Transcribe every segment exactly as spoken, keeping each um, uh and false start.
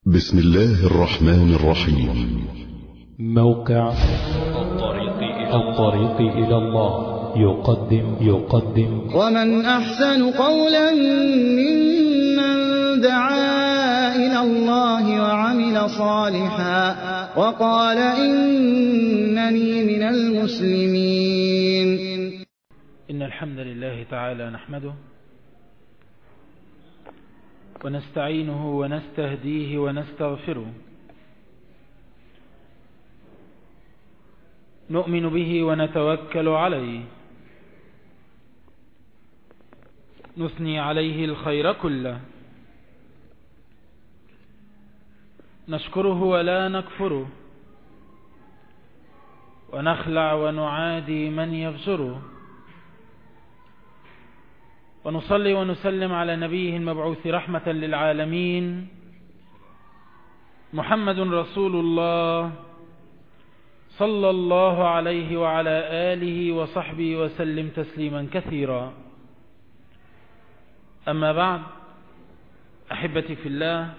بسم الله الرحمن الرحيم. موقع الطريق إلى, الطريق إلى الله يقدم يقدم ومن أحسن قولا ممن دعا إلى الله وعمل صالحا وقال إنني من المسلمين. إن الحمد لله تعالى نحمده ونستعينه ونستهديه ونستغفره، نؤمن به ونتوكل عليه، نثني عليه الخير كله، نشكره ولا نكفره، ونخلع ونعادي من يفجره، ونصلي ونسلم على نبيه المبعوث رحمة للعالمين محمد رسول الله صلى الله عليه وعلى آله وصحبه وسلم تسليما كثيرا. أما بعد، أحبتي في الله،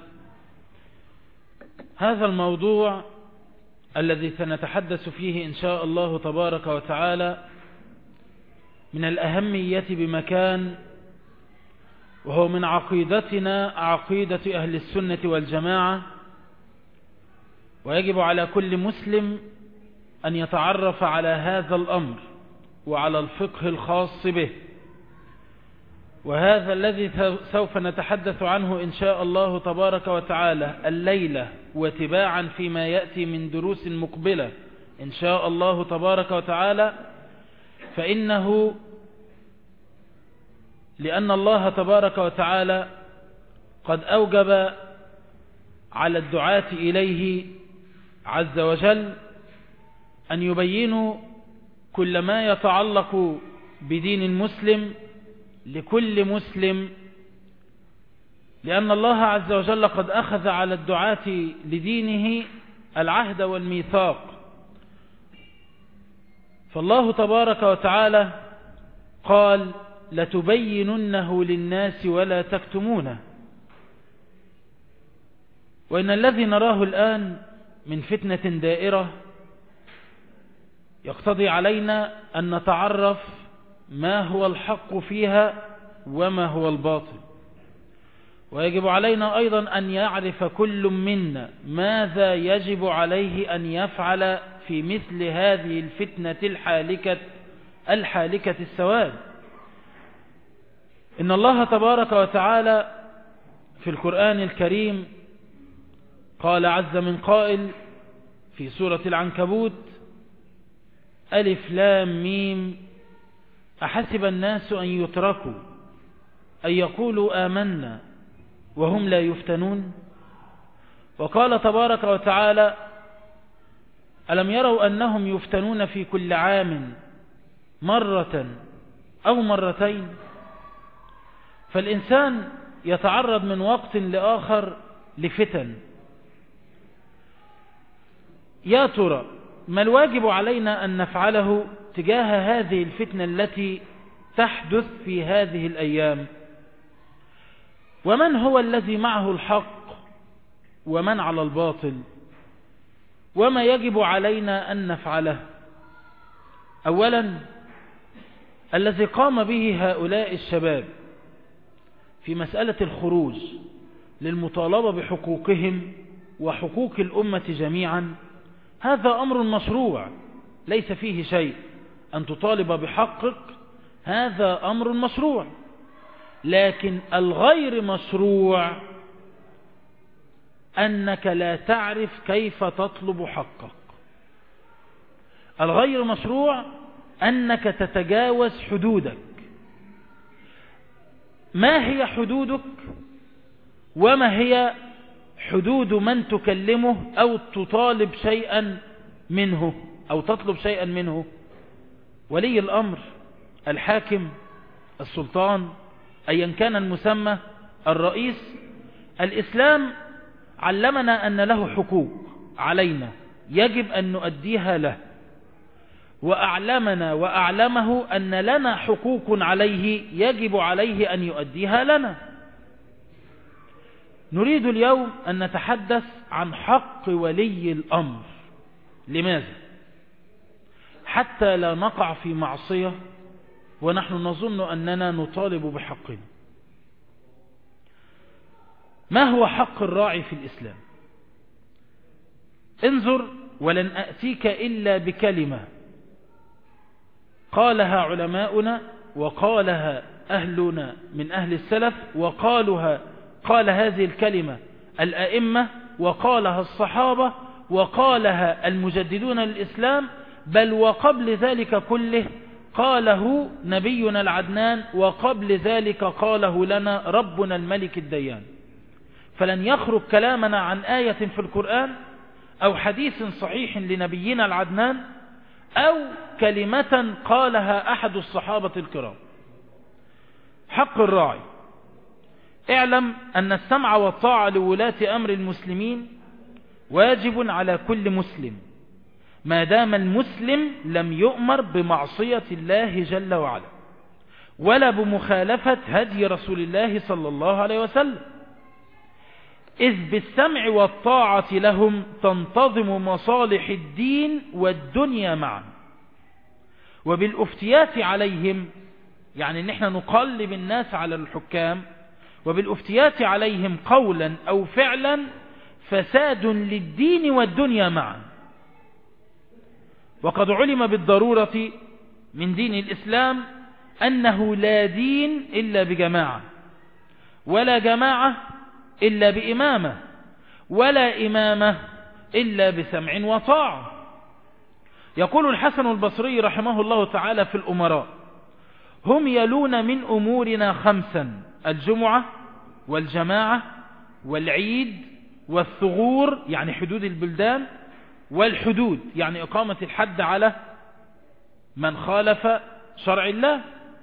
هذا الموضوع الذي سنتحدث فيه إن شاء الله تبارك وتعالى من الأهمية بمكان، وهو من عقيدتنا عقيدة أهل السنة والجماعة، ويجب على كل مسلم أن يتعرف على هذا الأمر وعلى الفقه الخاص به، وهذا الذي سوف نتحدث عنه إن شاء الله تبارك وتعالى الليلة وتباعا فيما يأتي من دروس مقبلة إن شاء الله تبارك وتعالى، فإنه لأن الله تبارك وتعالى قد أوجب على الدعاة إليه عز وجل أن يبينوا كل ما يتعلق بدين المسلم لكل مسلم، لأن الله عز وجل قد أخذ على الدعاة لدينه العهد والميثاق. فالله تبارك وتعالى قال: لتبيننه للناس ولا تكتمونه. وإن الذي نراه الآن من فتنة دائرة يقتضي علينا أن نتعرف ما هو الحق فيها وما هو الباطل، ويجب علينا أيضا أن يعرف كل منا ماذا يجب عليه أن يفعل في مثل هذه الفتنة الحالكة الحالكة السواد. إن الله تبارك وتعالى في القرآن الكريم قال عز من قائل في سورة العنكبوت: ألف لام ميم أحسب الناس أن يتركوا أن يقولوا آمنا وهم لا يفتنون. وقال تبارك وتعالى: ألم يروا أنهم يفتنون في كل عام مرة أو مرتين. فالإنسان يتعرض من وقت لآخر لفتن. يا ترى ما الواجب علينا أن نفعله تجاه هذه الفتنة التي تحدث في هذه الأيام؟ ومن هو الذي معه الحق ومن على الباطل؟ وما يجب علينا أن نفعله؟ أولا، الذي قام به هؤلاء الشباب في مسألة الخروج للمطالبة بحقوقهم وحقوق الأمة جميعا، هذا أمر مشروع ليس فيه شيء. أن تطالب بحقك هذا أمر مشروع، لكن الغير مشروع أنك لا تعرف كيف تطلب حقك. الغير مشروع أنك تتجاوز حدودك. ما هي حدودك وما هي حدود من تكلمه أو تطالب شيئا منه أو تطلب شيئا منه؟ ولي الأمر، الحاكم، السلطان، أيا كان المسمى، الرئيس. الإسلام علمنا أن له حقوق علينا يجب أن نؤديها له، وأعلمنا وأعلمه أن لنا حقوق عليه يجب عليه أن يؤديها لنا. نريد اليوم أن نتحدث عن حق ولي الأمر. لماذا؟ حتى لا نقع في معصية ونحن نظن أننا نطالب بحقنا. ما هو حق الراعي في الإسلام؟ انظر، ولن أأتيك إلا بكلمة قالها علماؤنا وقالها أهلنا من أهل السلف، وقالها قال هذه الكلمة الأئمة، وقالها الصحابة، وقالها المجددون للإسلام، بل وقبل ذلك كله قاله نبينا العدنان، وقبل ذلك قاله لنا ربنا الملك الديان. فلن يخرج كلامنا عن آية في القرآن أو حديث صحيح لنبينا العدنان أو كلمة قالها أحد الصحابة الكرام. حق الراعي: اعلم أن السمع والطاعة لولاة أمر المسلمين واجب على كل مسلم ما دام المسلم لم يؤمر بمعصية الله جل وعلا ولا بمخالفة هدي رسول الله صلى الله عليه وسلم، إذ بالسمع والطاعة لهم تنتظم مصالح الدين والدنيا معا، وبالأفتيات عليهم، يعني ان احنا نقلب الناس على الحكام، وبالأفتيات عليهم قولا أو فعلا فساد للدين والدنيا معا. وقد علم بالضرورة من دين الإسلام أنه لا دين إلا بجماعة، ولا جماعة إلا بإمامة، ولا إمامة إلا بسمع وطاعة. يقول الحسن البصري رحمه الله تعالى في الأمراء: هم يلون من أمورنا خمسا: الجمعة والجماعة والعيد والثغور يعني حدود البلدان، والحدود يعني إقامة الحد على من خالف شرع الله.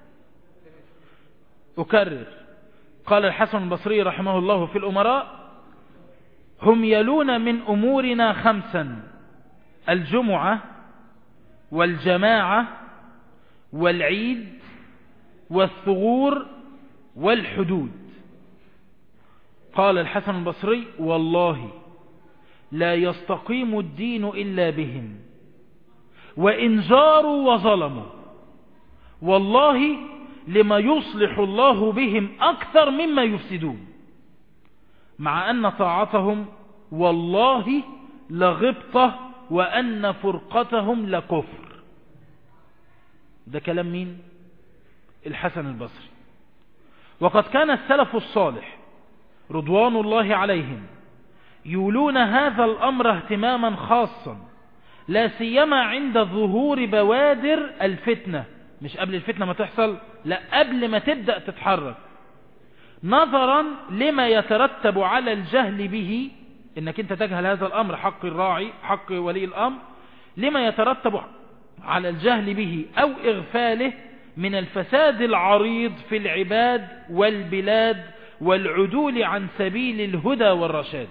أكرر، قال الحسن البصري رحمه الله في الأمراء: هم يلون من أمورنا خمسا: الجمعة والجماعة والعيد والثغور والحدود. قال الحسن البصري: والله لا يستقيم الدين إلا بهم، وإن جاروا وظلموا، والله لما يصلح الله بهم أكثر مما يفسدون، مع أن طاعتهم والله لغبطة وأن فرقتهم لكفر. ده كلام مين؟ الحسن البصري. وقد كان السلف الصالح رضوان الله عليهم يولون هذا الأمر اهتماما خاصا، لا سيما عند ظهور بوادر الفتنة، مش قبل الفتنة ما تحصل، لا قبل ما تبدأ تتحرك، نظرا لما يترتب على الجهل به، انك انت تجهل هذا الأمر، حق الراعي حق ولي الأمر، لما يترتب على الجهل به أو إغفاله من الفساد العريض في العباد والبلاد والعدول عن سبيل الهدى والرشاد.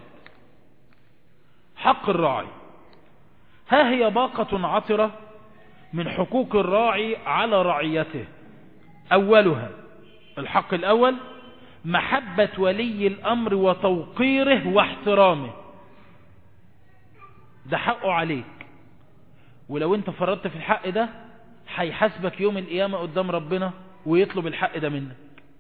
حق الراعي: ها هي باقة عطرة من حقوق الراعي على رعيته. أولها، الحق الأول، محبة ولي الأمر وتوقيره واحترامه. ده حقه عليك، ولو انت فرطت في الحق ده هيحاسبك يوم القيامة قدام ربنا ويطلب الحق ده منك.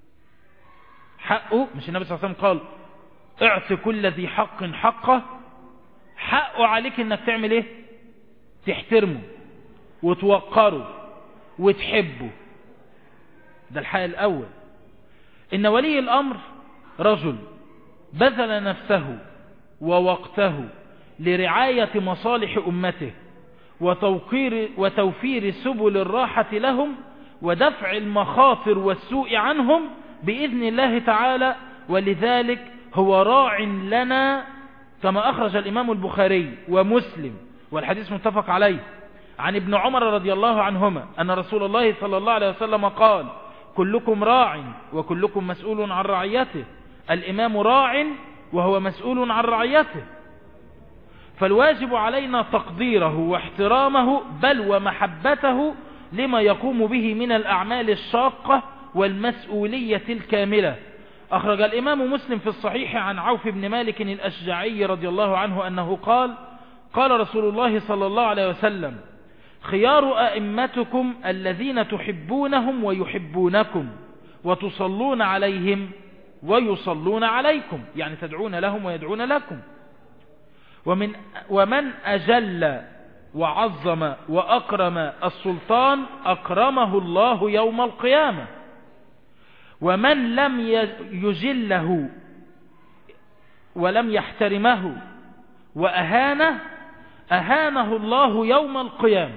حقه، مش النبي صلى الله عليه وسلم قال: اعطي كل ذي حق حقه؟ حقه عليك انك تعمل ايه؟ تحترمه وتوقره وتحبه. ده الحق الأول. إن ولي الأمر رجل بذل نفسه ووقته لرعاية مصالح أمته وتوقير وتوفير سبل الراحة لهم ودفع المخاطر والسوء عنهم بإذن الله تعالى، ولذلك هو راع لنا، كما أخرج الإمام البخاري ومسلم والحديث متفق عليه عن ابن عمر رضي الله عنهما أن رسول الله صلى الله عليه وسلم قال: كلكم راع وكلكم مسؤول عن رعيته، الإمام راع وهو مسؤول عن رعيته. فالواجب علينا تقديره واحترامه بل ومحبته لما يقوم به من الأعمال الشاقة والمسؤولية الكاملة، أخرج الإمام مسلم في الصحيح عن عوف بن مالك الأشجعي رضي الله عنه أنه قال قال رسول الله صلى الله عليه وسلم خيار أئمتكم الذين تحبونهم ويحبونكم وتصلون عليهم ويصلون عليكم، يعني تدعون لهم ويدعون لكم. ومن, ومن أجل وعظم وأكرم السلطان أكرمه الله يوم القيامة، ومن لم يجله ولم يحترمه وأهانه أهانه الله يوم القيامة.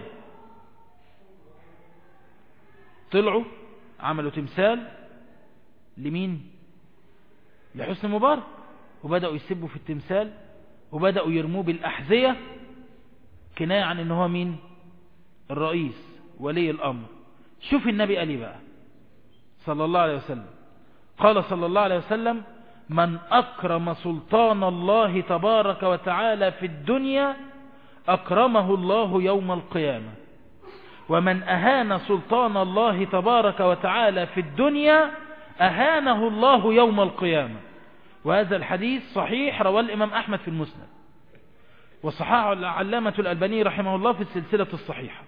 طلعوا عملوا تمثال لمين؟ لحسني مبارك، وبدأوا يسبوا في التمثال وبدأوا يرموه بالأحذية كناية عن انه هو مين؟ الرئيس ولي الأمر. شوف النبي قال ايه بقى صلى الله عليه وسلم. قال صلى الله عليه وسلم من أكرم سلطان الله تبارك وتعالى في الدنيا أكرمه الله يوم القيامة، ومن أهان سلطان الله تبارك وتعالى في الدنيا أهانه الله يوم القيامة. وهذا الحديث صحيح رواه الإمام أحمد في المسند، وصححه العلامة الألباني رحمه الله في السلسلة الصحيحة.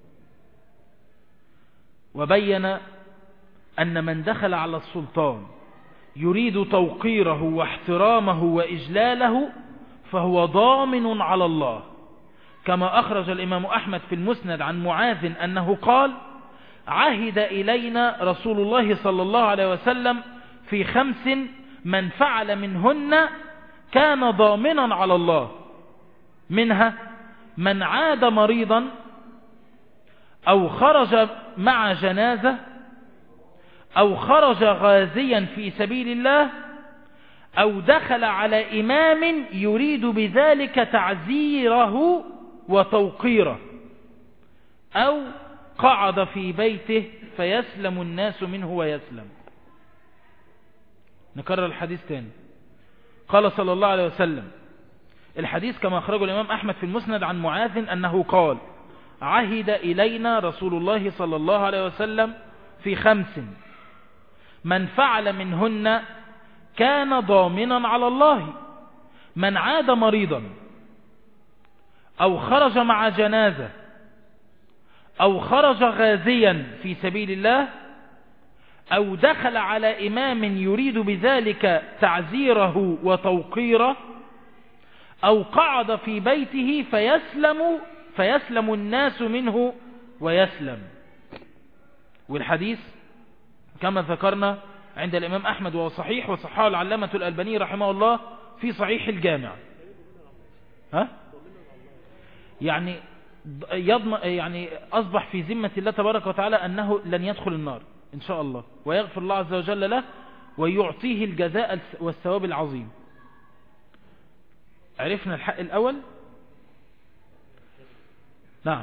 وبين أن من دخل على السلطان يريد توقيره واحترامه وإجلاله فهو ضامن على الله، كما أخرج الإمام أحمد في المسند عن معاذ أنه قال عهد إلينا رسول الله صلى الله عليه وسلم في خمس من فعل منهن كان ضامنا على الله، منها من عاد مريضا أو خرج مع جنازة أو خرج غازيا في سبيل الله أو دخل على إمام يريد بذلك تعزيره وتوقيره أو قعد في بيته فيسلم الناس منه ويسلم. نكرر الحديث تاني. قال صلى الله عليه وسلم، الحديث كما أخرجه الإمام أحمد في المسند عن معاذ أنه قال عهد إلينا رسول الله صلى الله عليه وسلم في خمس من فعل منهن كان ضامنا على الله، من عاد مريضا أو خرج مع جنازة أو خرج غازيا في سبيل الله أو دخل على إمام يريد بذلك تعزيره وتوقيره أو قعد في بيته فيسلم فيسلم الناس منه ويسلم. والحديث كما ذكرنا عند الإمام أحمد وهو صحيح، وصححه العلامة الألباني رحمه الله في صحيح الجامع. ها؟ يعني يضم يعني أصبح في ذمة الله تبارك وتعالى أنه لن يدخل النار إن شاء الله، ويغفر الله عز وجل له ويعطيه الجزاء والثواب العظيم. عرفنا الحق الأول؟ نعم.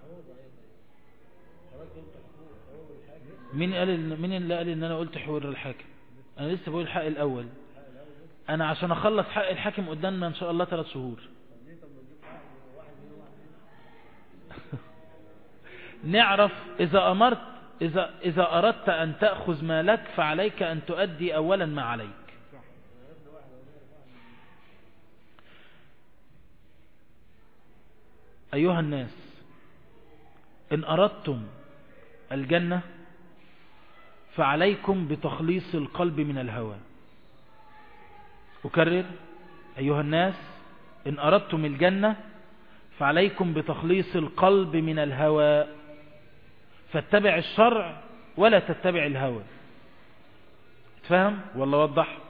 مين قال مين اللي قال ان انا قلت حوار الحاكم؟ انا لسه بقول الحق الاول. انا عشان اخلص حق الحاكم قدامنا ان شاء الله ثلاث شهور. نعرف اذا امرت اذا اذا اردت ان تاخذ مالك فعليك ان تؤدي اولا ما عليك. ايها الناس، ان اردتم الجنة فعليكم بتخليص القلب من الهوى. أكرر، أيها الناس، إن أردتم الجنة فعليكم بتخليص القلب من الهوى، فاتبع الشرع ولا تتبع الهوى. تفهم ولا وضح؟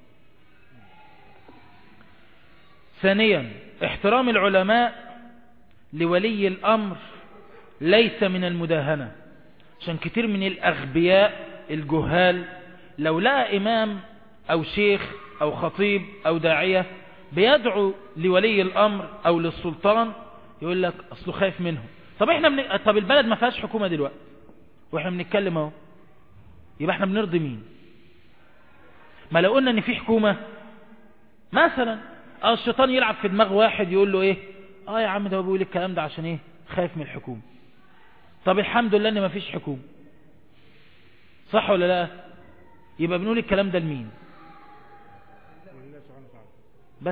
ثانيا، احترام العلماء لولي الأمر ليس من المداهنة. عشان كتير من الأغبياء الجهال لو لقى إمام أو شيخ أو خطيب أو داعية بيدعو لولي الأمر أو للسلطان يقول لك أصله خايف منه. طب احنا من... طب البلد ما فيهاش حكومة دلوقتي واحنا بنتكلم اهو، يبقى احنا بنرضي مين؟ ما لو قلنا ان في حكومة مثلا، اه الشيطان يلعب في دماغ واحد يقول له ايه، اه يا عم ده بيقول الكلام ده عشان ايه؟ خايف من الحكومة. طب الحمد لله ان ما فيش حكومة، صح ولا لا؟ يبقى بنقول الكلام ده لمين؟ بس.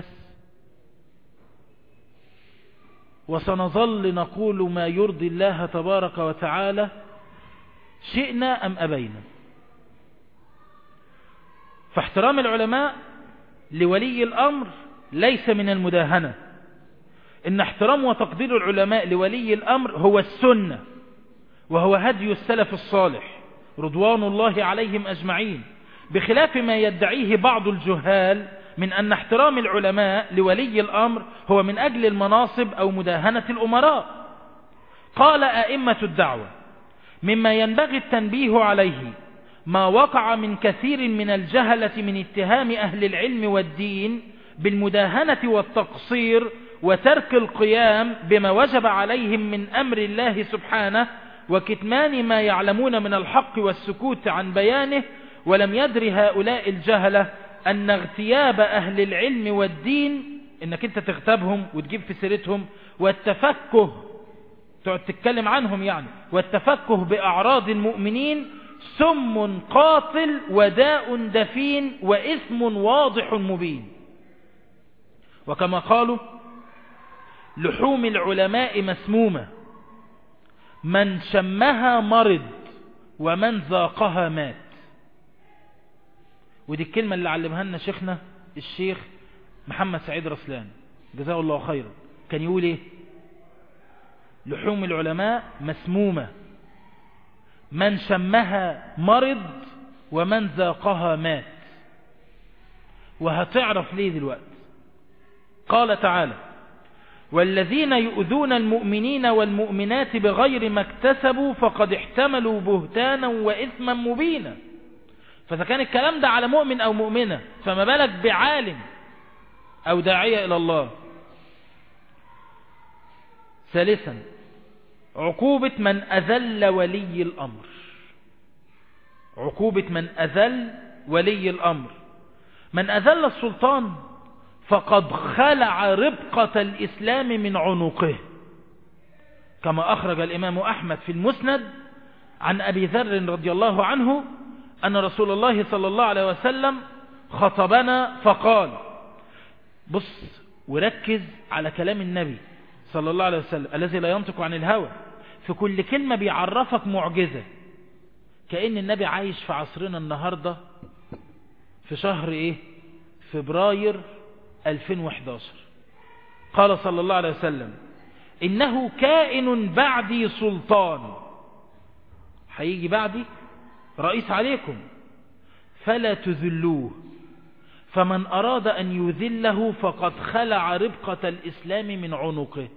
وسنظل نقول ما يرضي الله تبارك وتعالى شئنا أم أبينا. فاحترام العلماء لولي الأمر ليس من المداهنة، إن احترام وتقدير العلماء لولي الأمر هو السنة، وهو هدي السلف الصالح رضوان الله عليهم أجمعين، بخلاف ما يدعيه بعض الجهال من أن احترام العلماء لولي الأمر هو من أجل المناصب أو مداهنة الأمراء. قال أئمة الدعوة: مما ينبغي التنبيه عليه ما وقع من كثير من الجهلة من اتهام أهل العلم والدين بالمداهنة والتقصير وترك القيام بما وجب عليهم من أمر الله سبحانه، وكتمان ما يعلمون من الحق والسكوت عن بيانه. ولم يدر هؤلاء الجهلة أن اغتياب أهل العلم والدين، إنك أنت تغتابهم وتجيب في سيرتهم، والتفكه تقعد تتكلم عنهم يعني، والتفكه بأعراض المؤمنين سم قاتل وداء دفين وإثم واضح مبين. وكما قالوا: لحوم العلماء مسمومة، من شمها مرض ومن ذاقها مات. ودي الكلمة اللي علمها لنا شيخنا الشيخ محمد سعيد رسلان جزاه الله خيرا. كان يقول ايه؟ لحوم العلماء مسمومة، من شمها مرض ومن ذاقها مات. وهتعرف ليه دلوقتي. قال تعالى: والذين يؤذون المؤمنين والمؤمنات بغير ما اكتسبوا فقد احتملوا بهتانا وإثما مبينا. فإذا كان الكلام ده على مؤمن أو مؤمنة، فما بالك بعالم أو داعية إلى الله. ثالثا: عقوبة من أذل ولي الأمر. عقوبة من أذل ولي الأمر. من أذل السلطان فقد خلع ربقة الإسلام من عنقه، كما أخرج الإمام أحمد في المسند عن أبي ذر رضي الله عنه أن رسول الله صلى الله عليه وسلم خطبنا فقال، بص وركز على كلام النبي صلى الله عليه وسلم الذي لا ينطق عن الهوى، في كل كلمة بيعرفك معجزة، كأن النبي عايش في عصرنا النهاردة في شهر إيه؟ فبراير ألفين وإحدى عشر. قال صلى الله عليه وسلم: إنه كائن بعدي سلطان، هيجي بعدي رئيس عليكم، فلا تذلوه، فمن أراد أن يذله فقد خلع ربقة الإسلام من عنقه.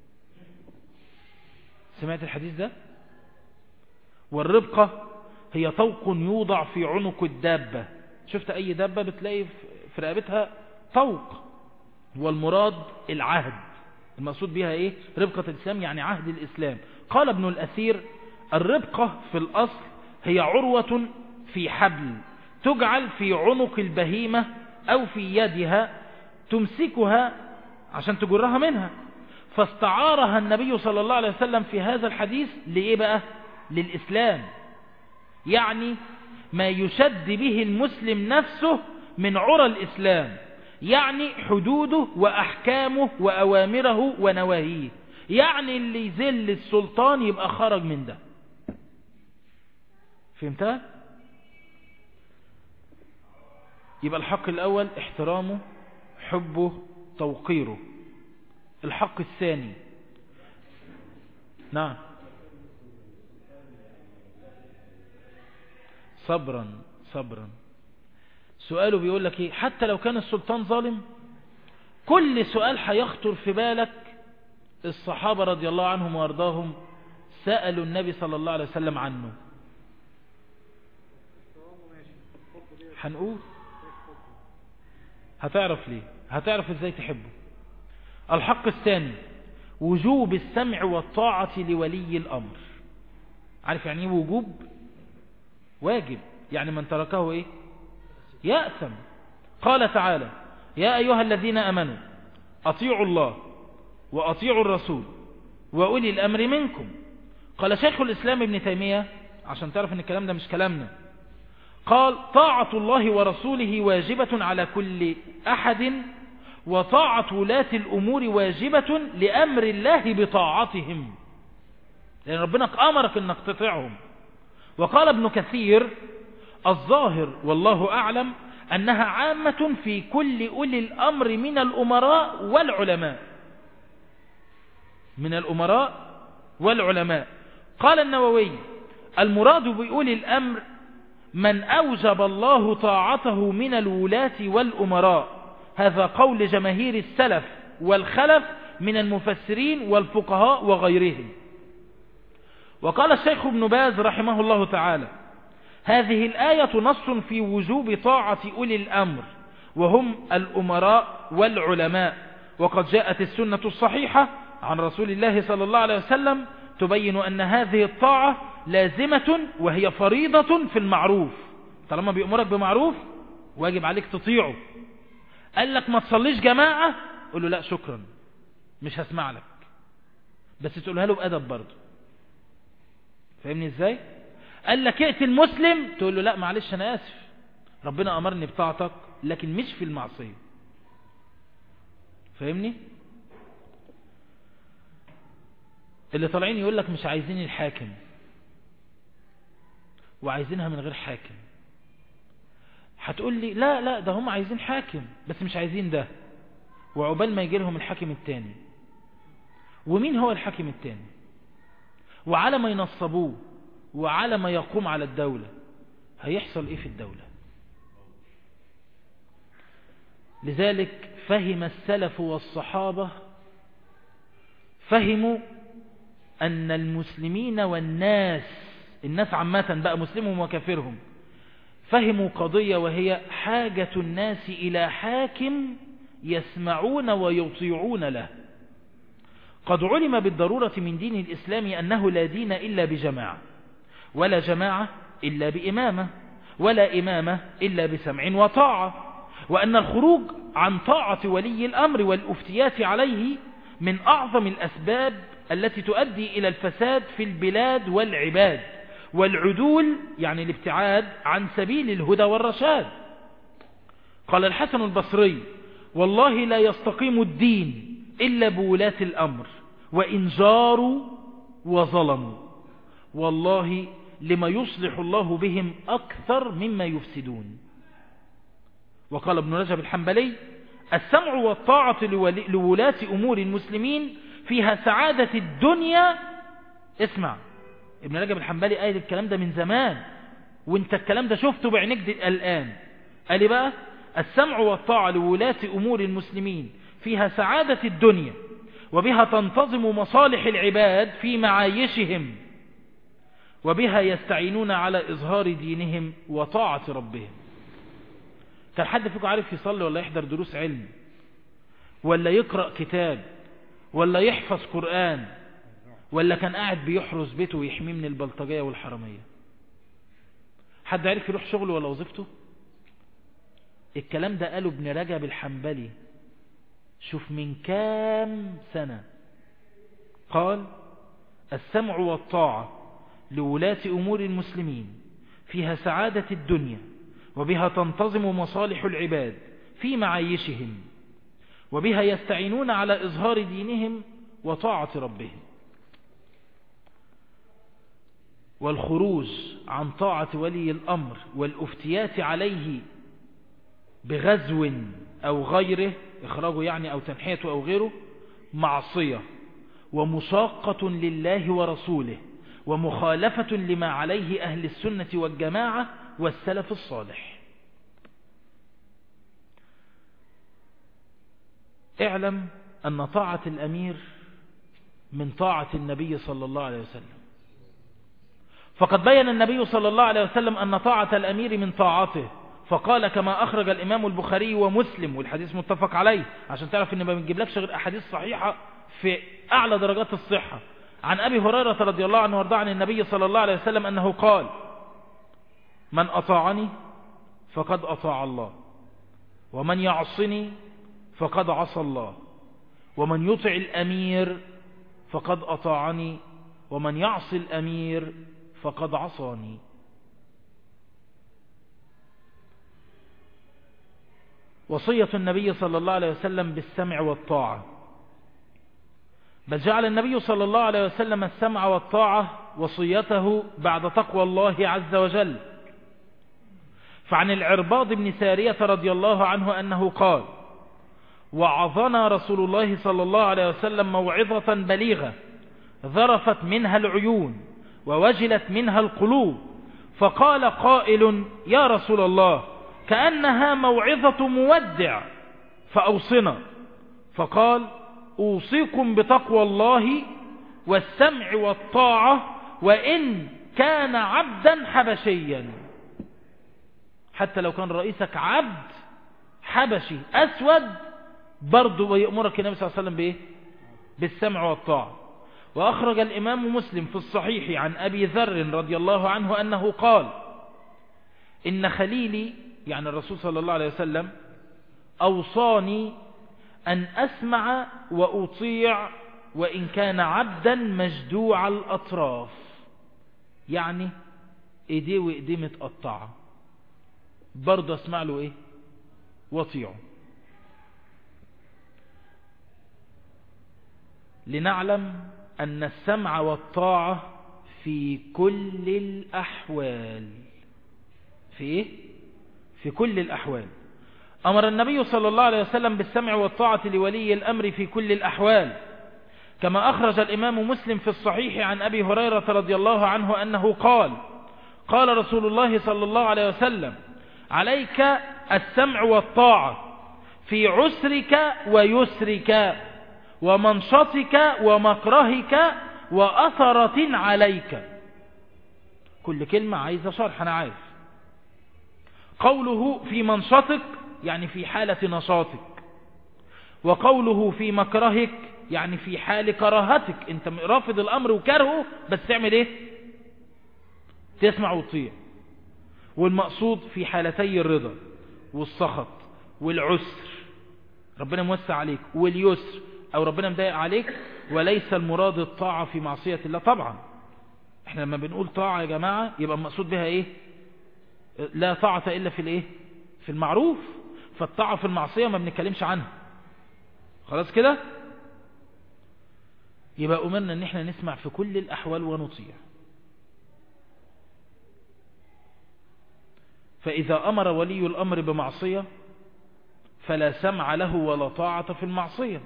سمعت الحديث ده؟ والربقة هي طوق يوضع في عنق الدابة. شفت أي دابة بتلاقي في رقبتها طوق، والمراد العهد، المقصود بها إيه؟ ربقة الإسلام يعني عهد الإسلام. قال ابن الأثير: الربقة في الأصل هي عروة في حبل تجعل في عنق البهيمة أو في يدها تمسكها عشان تجرها منها، فاستعارها النبي صلى الله عليه وسلم في هذا الحديث لإيه بقى؟ للإسلام، يعني ما يشد به المسلم نفسه من عرى الإسلام، يعني حدوده وأحكامه وأوامره ونواهيه، يعني اللي يذل السلطان يبقى خرج من ده. فهمتها؟ يبقى الحق الأول احترامه، حبه، توقيره. الحق الثاني، نعم، صبرا صبرا. سؤاله بيقول لك ايه؟ حتى لو كان السلطان ظالم، كل سؤال هيخطر في بالك الصحابة رضي الله عنهم وارضاهم سألوا النبي صلى الله عليه وسلم عنه. هنقول هتعرف ليه، هتعرف ازاي تحبه. الحق الثاني وجوب السمع والطاعة لولي الأمر. عارف يعني ايه وجوب؟ واجب، يعني من تركه ايه؟ يأثم. قال تعالى: يا أيها الذين أمنوا أطيعوا الله وأطيعوا الرسول وأولي الأمر منكم. قال شيخ الإسلام ابن تيمية، عشان تعرف ان الكلام ده مش كلامنا، قال طاعة الله ورسوله واجبة على كل أحد، وطاعة ولاة الأمور واجبة لأمر الله بطاعتهم، لأن ربنا أمرك أنك تطيعهم. وقال ابن كثير الظاهر والله أعلم أنها عامة في كل أولي الأمر من الأمراء والعلماء، من الأمراء والعلماء. قال النووي المراد بأولي الأمر من أوجب الله طاعته من الولاة والأمراء، هذا قول جماهير السلف والخلف من المفسرين والفقهاء وغيرهم. وقال الشيخ ابن باز رحمه الله تعالى هذه الآية نص في وجوب طاعة أولي الأمر وهم الأمراء والعلماء، وقد جاءت السنة الصحيحة عن رسول الله صلى الله عليه وسلم تبين أن هذه الطاعة لازمة وهي فريضة في المعروف. طالما بيأمرك بمعروف واجب عليك تطيعه. قال لك ما تصليش جماعة، قل له لا شكرا مش هسمع لك، بس تقولها له بأدب برضه. فاهمني ازاي؟ قال لك ائت المسلم، تقول له لا معلش انا اسف ربنا امرني بطاعتك لكن مش في المعصية. فاهمني؟ اللي طالعين يقول لك مش عايزين الحاكم وعايزينها من غير حاكم، هتقول لي لا لا ده هم عايزين حاكم بس مش عايزين ده، وعقبال ما يجي لهم الحاكم التاني. ومين هو الحاكم التاني؟ وعلى ما ينصبوه وعلى ما يقوم على الدولة هيحصل ايه في الدولة؟ لذلك فهم السلف والصحابة، فهموا أن المسلمين والناس، الناس عامة بقى مسلمهم وكافرهم، فهموا قضية وهي حاجة الناس إلى حاكم يسمعون ويطيعون له. قد علم بالضرورة من دين الإسلام أنه لا دين إلا بجماعة، ولا جماعة إلا بإمامة، ولا إمامة إلا بسمع وطاعة، وأن الخروج عن طاعة ولي الأمر والأفتيات عليه من أعظم الأسباب التي تؤدي إلى الفساد في البلاد والعباد، والعدول يعني الابتعاد عن سبيل الهدى والرشاد. قال الحسن البصري والله لا يستقيم الدين إلا بولاة الأمر وإن جاروا وظلموا، والله لما يصلح الله بهم أكثر مما يفسدون. وقال ابن رجب الحنبلي السمع والطاعة لولاة أمور المسلمين فيها سعادة الدنيا. اسمع، ابن رجب الحنبلي قال الكلام ده من زمان وانت الكلام ده شفته بعينيك الآن. قال بقى السمع والطاعة لولاة أمور المسلمين فيها سعادة الدنيا وبها تنتظم مصالح العباد في معايشهم، وبها يستعينون على إظهار دينهم وطاعة ربهم. كان حد فيكم عارف يصلي ولا يحضر دروس علم ولا يقرأ كتاب ولا يحفظ قرآن، ولا كان قاعد بيحرس بيته ويحميه من البلطجية والحرامية؟ حد عارف يروح شغله ولا وظيفته؟ الكلام ده قاله ابن رجب الحنبلي، شوف من كام سنة. قال السمع والطاعة لولاة أمور المسلمين فيها سعادة الدنيا وبها تنتظم مصالح العباد في معايشهم، وبها يستعينون على إظهار دينهم وطاعة ربهم. والخروج عن طاعة ولي الأمر والأفتيات عليه بغزو أو غيره، إخراجه يعني أو تنحيته أو غيره، معصية ومشاقة لله ورسوله ومخالفة لما عليه أهل السنة والجماعة والسلف الصالح. اعلم أن طاعة الأمير من طاعة النبي صلى الله عليه وسلم، فقد بين النبي صلى الله عليه وسلم أن طاعة الأمير من طاعته، فقال كما أخرج الإمام البخاري ومسلم، والحديث متفق عليه عشان تعرف إن ما بنجيبلكش غير أحاديث صحيحة في أعلى درجات الصحة، عن أبي هريرة رضي الله عنه وارضاه عن النبي صلى الله عليه وسلم أنه قال من أطاعني فقد أطاع الله، ومن يعصني فقد عصى الله، ومن يطع الأمير فقد أطاعني، ومن يعصي الأمير فقد عصاني. وصية النبي صلى الله عليه وسلم بالسمع والطاعة، بل جعل النبي صلى الله عليه وسلم السمع والطاعة وصيته بعد تقوى الله عز وجل. فعن العرباض بن سارية رضي الله عنه أنه قال: وعظنا رسول الله صلى الله عليه وسلم موعظة بليغة ذرفت منها العيون ووجلت منها القلوب، فقال قائل: يا رسول الله، كأنها موعظة مودع فأوصنا. فقال: أوصيكم بتقوى الله والسمع والطاعة وإن كان عبدا حبشيا. حتى لو كان رئيسك عبد حبشي أسود برضو يأمرك النبي صلى الله عليه وسلم بإيه؟ بالسمع والطاعة. وأخرج الإمام مسلم في الصحيح عن أبي ذر رضي الله عنه أنه قال: إن خليلي، يعني الرسول صلى الله عليه وسلم، أوصاني أن أسمع وأطيع وإن كان عبدا مجدوع الأطراف، يعني إيديه وإيديه متقطعة برضه أسمع له إيه؟ وأطيعه. لنعلم أن السمع والطاعة في كل الأحوال. في إيه؟ في كل الأحوال. أمر النبي صلى الله عليه وسلم بالسمع والطاعة لولي الأمر في كل الأحوال، كما أخرج الإمام مسلم في الصحيح عن أبي هريرة رضي الله عنه أنه قال: قال رسول الله صلى الله عليه وسلم: عليك السمع والطاعة في عسرك ويسرك ومنشطك ومكرهك وأثرة عليك. كل كلمة عايزة شرح أنا عارف. قوله في منشطك يعني في حالة نشاطك، وقوله في مكرهك يعني في حال كراهتك، انت رافض الأمر وكرهه بس تعمل ايه؟ تسمع وتطيع. والمقصود في حالتي الرضا والسخط والعسر، ربنا موسع عليك، واليسر او ربنا مضايق عليك. وليس المراد الطاعة في معصية الله طبعا. احنا لما بنقول طاعة يا جماعة يبقى المقصود بها ايه؟ لا طاعة الا في الايه؟ في المعروف. فالطاعة في المعصية ما بنتكلمش عنها. خلاص كده؟ يبقى أمرنا ان احنا نسمع في كل الأحوال ونطيع. فإذا أمر ولي الأمر بمعصية فلا سمع له ولا طاعة في المعصية.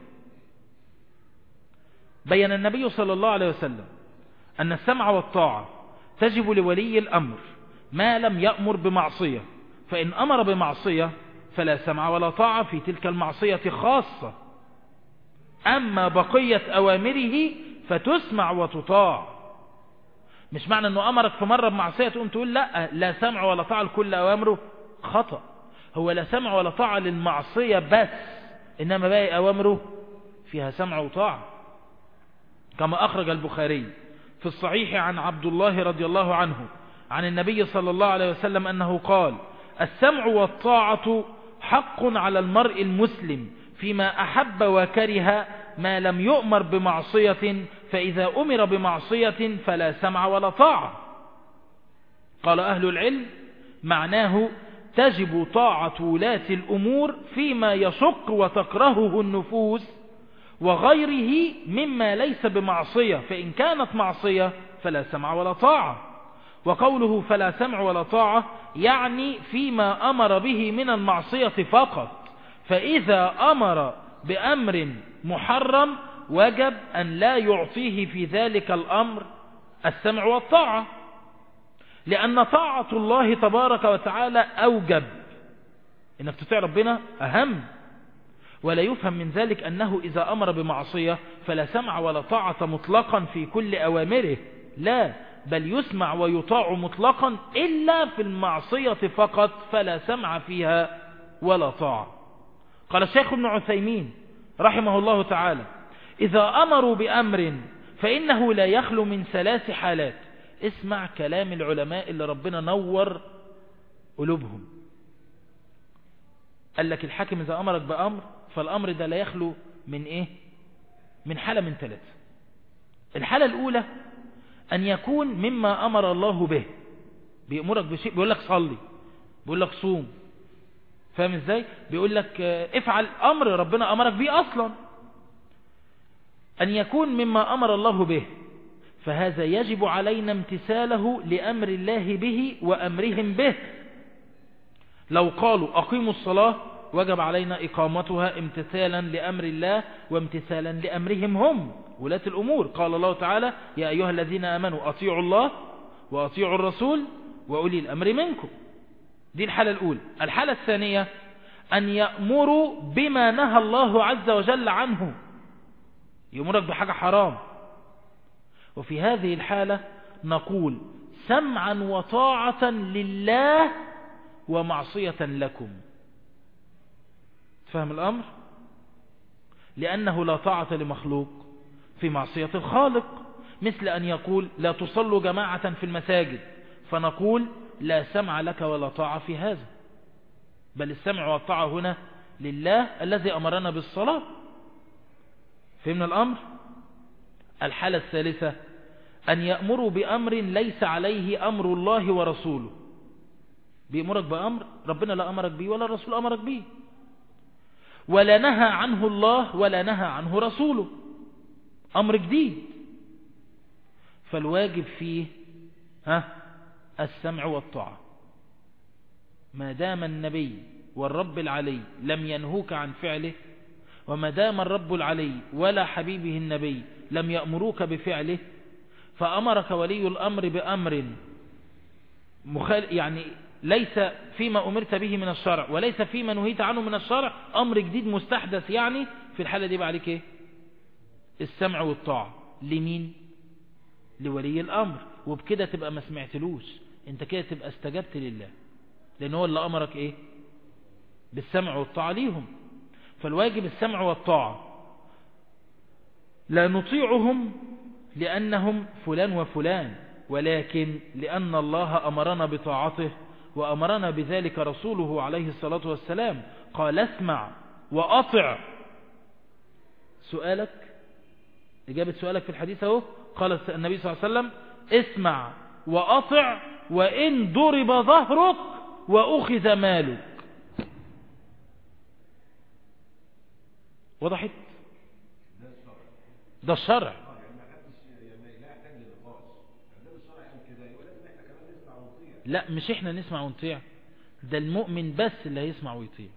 بين النبي صلى الله عليه وسلم أن السمع والطاعة تجب لولي الأمر ما لم يأمر بمعصية، فإن أمر بمعصية فلا سمع ولا طاعة في تلك المعصية خاصة. أما بقية أوامره فتسمع وتطاع. مش معنى أنه أمرك في مرة بمعصية تقوم تقول لا لا سمع ولا طاعة لكل أوامره، خطأ. هو لا سمع ولا طاعة للمعصية بس، إنما باقي أوامره فيها سمع وطاعة. كما أخرج البخاري في الصحيح عن عبد الله رضي الله عنه عن النبي صلى الله عليه وسلم أنه قال: السمع والطاعة حق على المرء المسلم فيما أحب وكره ما لم يؤمر بمعصية، فإذا أمر بمعصية فلا سمع ولا طاعة. قال أهل العلم: معناه تجب طاعة ولاة الأمور فيما يشق وتكرهه النفوس وغيره مما ليس بمعصية، فإن كانت معصية فلا سمع ولا طاعة. وقوله فلا سمع ولا طاعة يعني فيما أمر به من المعصية فقط، فإذا أمر بأمر محرم وجب أن لا يعطيه في ذلك الأمر السمع والطاعة، لأن طاعة الله تبارك وتعالى أوجب. إنك تطيع ربنا أهم. ولا يفهم من ذلك أنه إذا أمر بمعصية فلا سمع ولا طاعة مطلقا في كل أوامره، لا، بل يسمع ويطاع مطلقا إلا في المعصية فقط، فلا سمع فيها ولا طاعة. قال الشيخ ابن عثيمين رحمه الله تعالى: إذا أمروا بأمر فإنه لا يخلو من ثلاث حالات. اسمع كلام العلماء اللي ربنا نور قلوبهم. قال لك الحاكم إذا أمرك بأمر فالأمر ده لا يخلو من إيه؟ من حالة من ثلاثة. الحالة الأولى أن يكون مما أمر الله به، بيأمرك بشيء، بيقول لك صلي، بيقول لك صوم، فاهم ازاي؟ بيقول لك افعل امر ربنا امرك به اصلا، ان يكون مما امر الله به، فهذا يجب علينا امتثاله لامر الله به وامرهم به. لو قالوا اقيموا الصلاة وجب علينا اقامتها امتثالا لامر الله وامتثالا لامرهم هم ولاة الامور. قال الله تعالى يا ايها الذين امنوا اطيعوا الله واطيعوا الرسول واولي الامر منكم. دي الحالة الاولى. الحالة الثانية ان يأمروا بما نهى الله عز وجل عنه، يأمرك بحاجة حرام، وفي هذه الحالة نقول سمعا وطاعة لله ومعصية لكم. فهم الأمر؟ لأنه لا طاعة لمخلوق في معصية الخالق، مثل أن يقول لا تصلوا جماعة في المساجد، فنقول لا سمع لك ولا طاعة في هذا، بل السمع والطاعة هنا لله الذي أمرنا بالصلاة. فهمنا الأمر؟ الحالة الثالثة أن يأمروا بأمر ليس عليه أمر الله ورسوله، بيأمرك بأمر ربنا لا أمرك به ولا الرسول أمرك به، ولا نهى عنه الله ولا نهى عنه رسوله، أمر جديد، فالواجب فيه ها السمع والطاعة. ما دام النبي والرب العلي لم ينهوك عن فعله، وما دام الرب العلي ولا حبيبه النبي لم يأمروك بفعله، فأمرك ولي الأمر بأمر مخال يعني ليس فيما أمرت به من الشرع وليس فيما نهيت عنه من الشرع، أمر جديد مستحدث، يعني في الحالة دي بقى عليك إيه؟ السمع والطاعة. لمين؟ لولي الأمر. وبكده تبقى ما سمعتلوش، انت كده تبقى استجبت لله، لأن هو اللي أمرك إيه؟ بالسمع والطاعة ليهم. فالواجب السمع والطاعة. لا نطيعهم لأنهم فلان وفلان، ولكن لأن الله أمرنا بطاعته وأمرنا بذلك رسوله عليه الصلاة والسلام. قال اسمع وأطع. سؤالك إجابة سؤالك في الحديث اهو، قال النبي صلى الله عليه وسلم اسمع وأطع وإن ضرب ظهرك وأخذ مالك. وضحت؟ ده الشرع. لا مش احنا نسمع ونطيع، ده المؤمن بس اللي هيسمع ويطيع،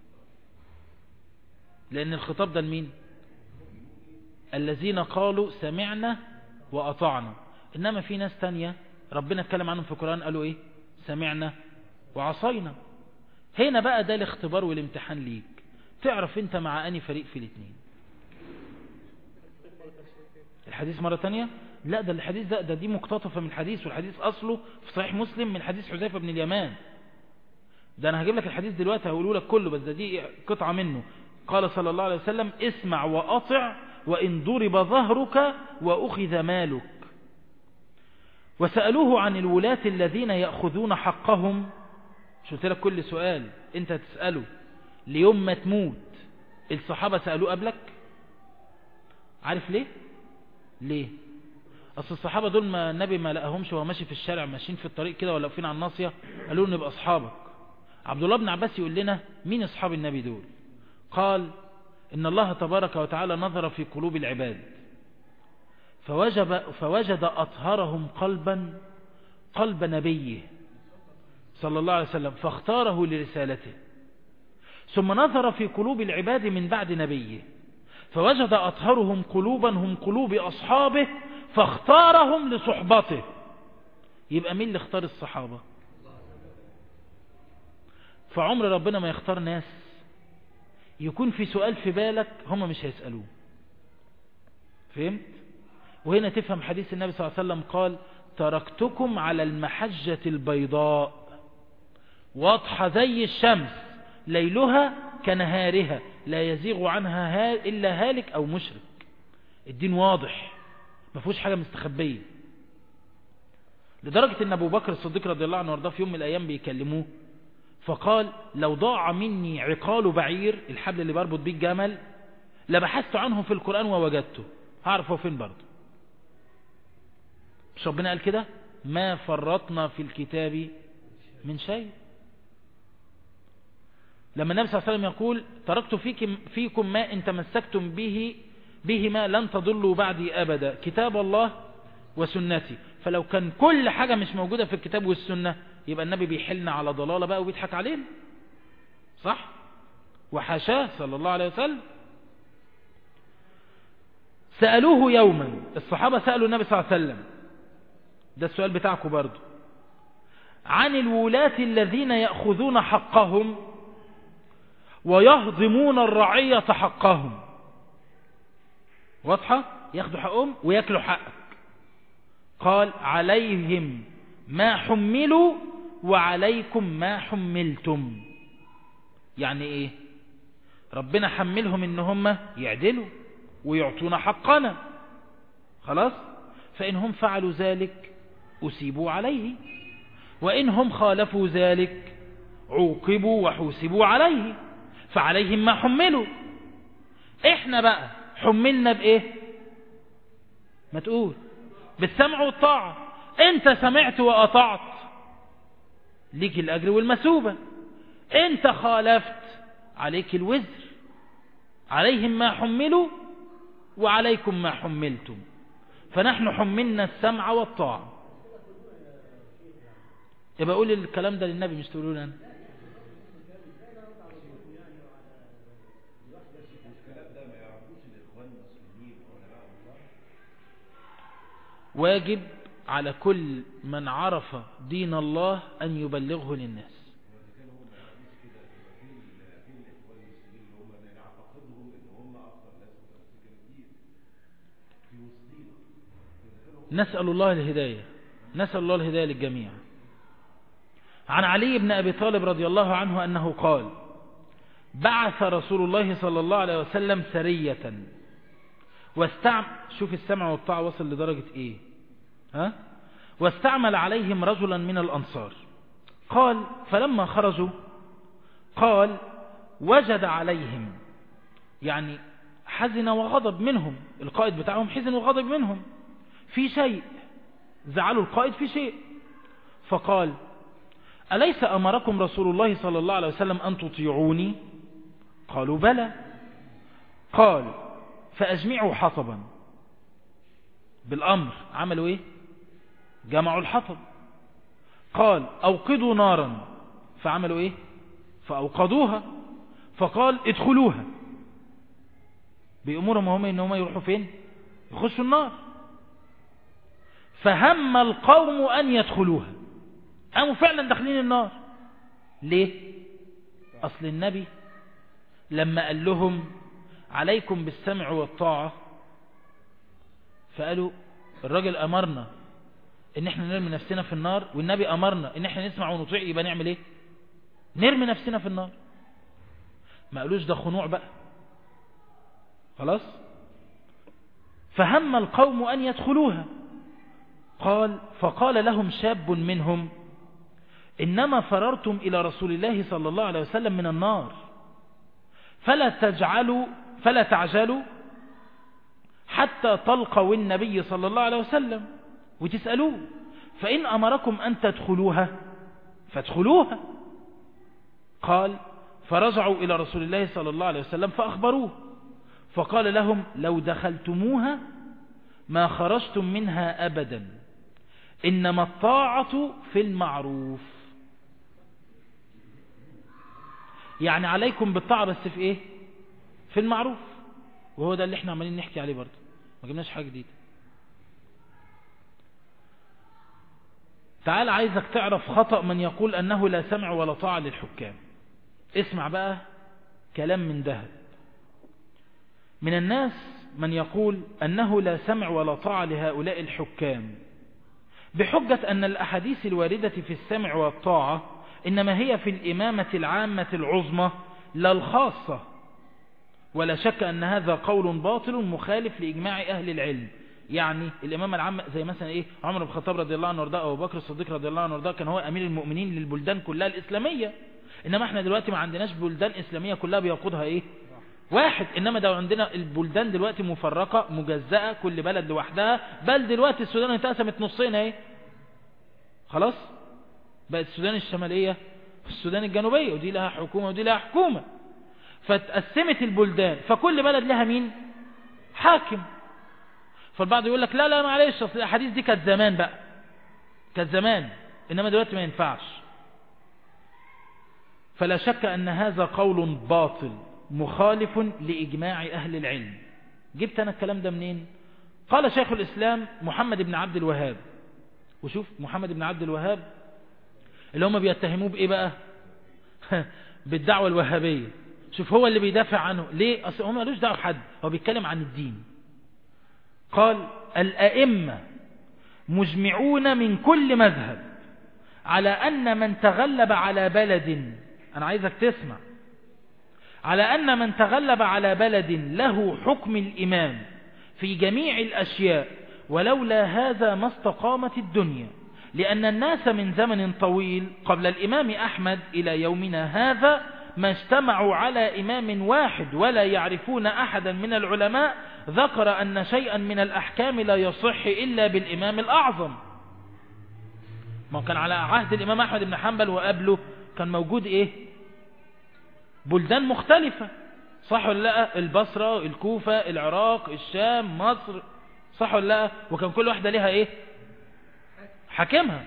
لأن الخطاب ده لمين؟ الذين قالوا سمعنا وأطعنا. إنما في ناس تانية ربنا اتكلم عنهم في القرآن قالوا إيه؟ سمعنا وعصينا. هنا بقى ده الاختبار والامتحان ليك، تعرف انت مع أني فريق في الاثنين. الحديث مرة تانية؟ لا ده الحديث ده, ده دي مقتطفة من الحديث، والحديث أصله في صحيح مسلم من حديث حذيفة بن اليمان. ده أنا هجيب لك الحديث دلوقتي هقوله لك كله، بس ده دي قطعة منه. قال صلى الله عليه وسلم اسمع وأطع وإن ضرب ظهرك وأخذ مالك. وسألوه عن الولاة الذين يأخذون حقهم. شو قلت لك كل سؤال انت تسأله ليوم ما تموت الصحابة سألوه قبلك؟ عارف ليه؟ ليه؟ أصل الصحابة دول ما النبي ما لقاهمش وهو ماشي في الشارع ماشيين في الطريق كده ولا واقفين على الناصية قالوا له نبقى أصحابك. عبد الله بن عباس يقول لنا مين أصحاب النبي دول؟ قال إن الله تبارك وتعالى نظر في قلوب العباد فوجب فوجد أطهرهم قلبا قلب نبيه صلى الله عليه وسلم فاختاره لرسالته، ثم نظر في قلوب العباد من بعد نبيه فوجد أطهرهم قلوبا هم قلوب أصحابه فاختارهم لصحبته. يبقى مين اللي اختار الصحابة؟ فعمر ربنا ما يختار ناس يكون في سؤال في بالك هم مش هيسألوه. فهمت؟ وهنا تفهم حديث النبي صلى الله عليه وسلم قال تركتكم على المحجة البيضاء واضحة زي الشمس ليلها كنهارها لا يزيغ عنها إلا هالك أو مشرك. الدين واضح ما فيهوش حاجة مستخبية، لدرجة ان ابو بكر الصديق رضي الله عنه وارضاه في يوم من الايام بيكلموه فقال لو ضاع مني عقال بعير، الحبل اللي بربط بيه الجمل، لبحثت عنه في القرآن ووجدته، هعرفه فين برضه. مش ربنا قال كده ما فرطنا في الكتاب من شيء؟ لما النبي صلى الله عليه وسلم يقول تركت فيكم, فيكم ما إن تمسكتم به بهما لن تضلوا بعدي أبدا، كتاب الله وسنتي. فلو كان كل حاجة مش موجودة في الكتاب والسنة يبقى النبي بيحلنا على ضلالة بقى وبيضحك علينا، صح؟ وحاشاه صلى الله عليه وسلم. سألوه يوما، الصحابة سألوا النبي صلى الله عليه وسلم، ده السؤال بتاعكم برضو، عن الولاة الذين يأخذون حقهم ويهضمون الرعية حقهم. واضحة؟ ياخدوا حقهم ويأكلوا حقك. قال عليهم ما حملوا وعليكم ما حملتم. يعني ايه؟ ربنا حملهم ان هم يعدلوا ويعطون حقنا، خلاص؟ فإن هم فعلوا ذلك أسيبوا عليه، وإن هم خالفوا ذلك عوقبوا وحوسبوا عليه، فعليهم ما حملوا. احنا بقى حملنا بايه؟ ما تقول بالسمع والطاعة. انت سمعت وأطعت ليك الأجر والمثوبة، انت خالفت عليك الوزر. عليهم ما حملوا وعليكم ما حملتم، فنحن حملنا السمع والطاعة. يبقى قول الكلام ده للنبي مش تقولون أنا. واجب على كل من عرف دين الله أن يبلغه للناس. نسأل الله الهداية، نسأل الله الهداية للجميع. عن علي بن أبي طالب رضي الله عنه أنه قال بعث رسول الله صلى الله عليه وسلم سرية واستعمل، شوف السمع والطاعة وصل لدرجة ايه، ها؟ واستعمل عليهم رجلا من الأنصار. قال فلما خرجوا قال وجد عليهم، يعني حزن وغضب منهم، القائد بتاعهم حزن وغضب منهم في شيء، زعلوا القائد في شيء. فقال أليس أمركم رسول الله صلى الله عليه وسلم أن تطيعوني؟ قالوا بلى. قال فأجمعوا حطبا. بالأمر عملوا إيه؟ جمعوا الحطب. قال أوقدوا نارا، فعملوا إيه؟ فأوقدوها. فقال ادخلوها، بأمورهم هم إنهم يروحوا فين؟ يخشوا النار. فهم القوم أن يدخلوها، قاموا فعلا داخلين النار. ليه؟ أصل النبي لما قال لهم عليكم بالسمع والطاعة، فقالوا الراجل أمرنا ان احنا نرمي نفسنا في النار، والنبي أمرنا ان احنا نسمع ونطيع، يبقى نعمل ايه؟ نرمي نفسنا في النار. ما قالوش ده خنوع بقى، خلاص. فهم القوم أن يدخلوها. قال فقال لهم شاب منهم إنما فررتم إلى رسول الله صلى الله عليه وسلم من النار، فلا تجعلوا فلا تعجلوا حتى تلقوا النبي صلى الله عليه وسلم وتسألوه، فإن أمركم أن تدخلوها فادخلوها. قال فرجعوا إلى رسول الله صلى الله عليه وسلم فأخبروه، فقال لهم لو دخلتموها ما خرجتم منها أبدا، إنما الطاعة في المعروف. يعني عليكم بالطاعة بس في إيه؟ في المعروف. وهو ده اللي احنا عمالين نحكي عليه برضه، ما جبناش حاجة جديدة. تعال عايزك تعرف خطأ من يقول أنه لا سمع ولا طاعة للحكام. اسمع بقى كلام من ذهب. من الناس من يقول أنه لا سمع ولا طاعة لهؤلاء الحكام بحجة أن الأحاديث الواردة في السمع والطاعة إنما هي في الإمامة العامة العظمى لا الخاصة، ولا شك أن هذا قول باطل مخالف لإجماع أهل العلم. يعني الإمامة العامة زي مثلا إيه؟ عمر بن الخطاب رضي الله عنه وارضاه، أو بكر الصديق رضي الله عنه وارضاه، كان هو أمير المؤمنين للبلدان كلها الإسلامية. إنما احنا دلوقتي ما عندناش بلدان إسلامية كلها بيقودها إيه؟ واحد. إنما ده عندنا البلدان دلوقتي مفرقة مجزأة، كل بلد لوحدها. بل دلوقتي السودان اتقسمت نصين اهي، خلاص بقت السودان الشمالية في السودان الجنوبية، ودي لها حكومة ودي لها حكومة، فتقسمت البلدان، فكل بلد لها مين؟ حاكم. فالبعض يقول لك لا لا معلش، اصل الاحاديث دي كانت زمان بقى، كانت زمان، انما دلوقتي ما ينفعش. فلا شك ان هذا قول باطل مخالف لاجماع اهل العلم. جبت انا الكلام ده منين؟ قال شيخ الاسلام محمد بن عبد الوهاب. وشوف محمد بن عبد الوهاب اللي هم بيتهموه بايه بقى؟ بالدعوة الوهابية. شوف هو اللي بيدافع عنه ليه؟ اصل هم مالوش دعوه بحد، هو بيتكلم عن الدين. قال الائمه مجمعون من كل مذهب على ان من تغلب على بلد، انا عايزك تسمع، على ان من تغلب على بلد له حكم الامام في جميع الاشياء، ولولا هذا ما استقامت الدنيا، لان الناس من زمن طويل قبل الامام احمد الى يومنا هذا ما اجتمعوا على إمام واحد ولا يعرفون أحدا من العلماء ذكر أن شيئا من الأحكام لا يصح إلا بالإمام الأعظم. ما كان على عهد الإمام أحمد بن حنبل وقبله كان موجود إيه؟ بلدان مختلفة، صح ولا لا؟ البصرة، الكوفة، العراق، الشام، مصر، صح ولا لا؟ وكان كل واحدة لها إيه؟ حاكمها.